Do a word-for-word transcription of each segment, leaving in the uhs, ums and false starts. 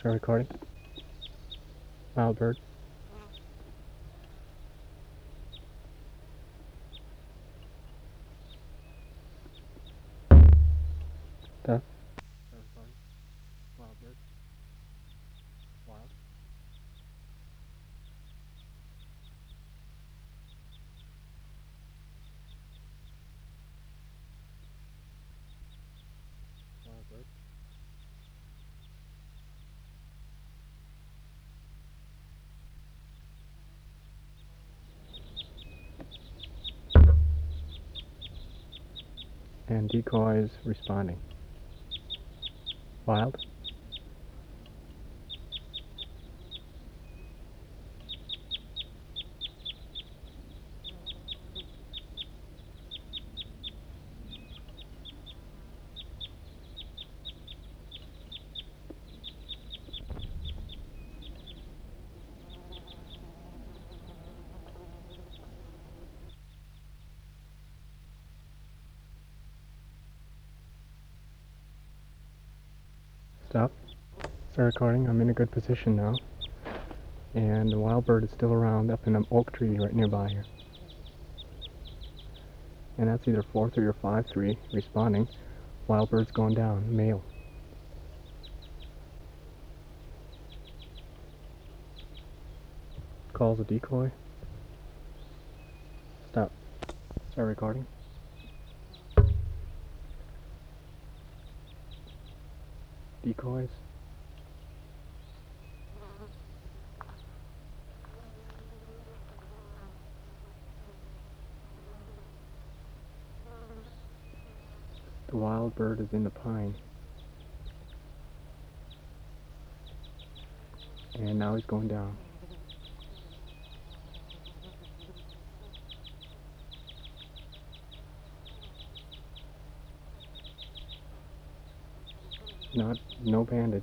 Start recording. Wild bird. Stop. Start recording. Wild bird. Wild. Wild bird. And decoys responding. Wild. Stop. Start recording. I'm in a good position now. And the wild bird is still around up in an oak tree right nearby here. And that's either four three or five three responding. Wild bird's going down. Male. Calls a decoy. Stop. Start recording. Decoys. The wild bird is in the pine. And now he's going down. Not, no banded.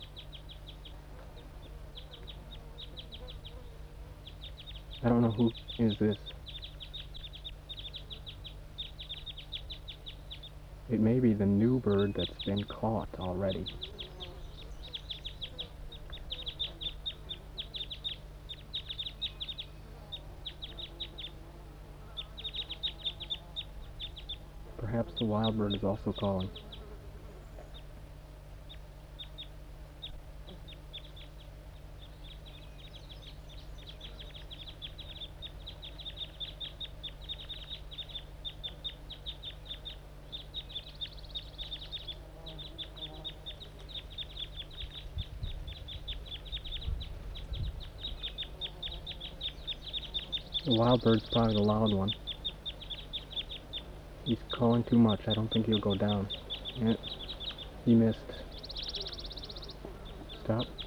I don't know who is this. It may be the new bird that's been caught already. Perhaps the wild bird is also calling. The wild bird's probably the loud one. He's calling too much. I don't think he'll go down. Yeah, he missed. Stop.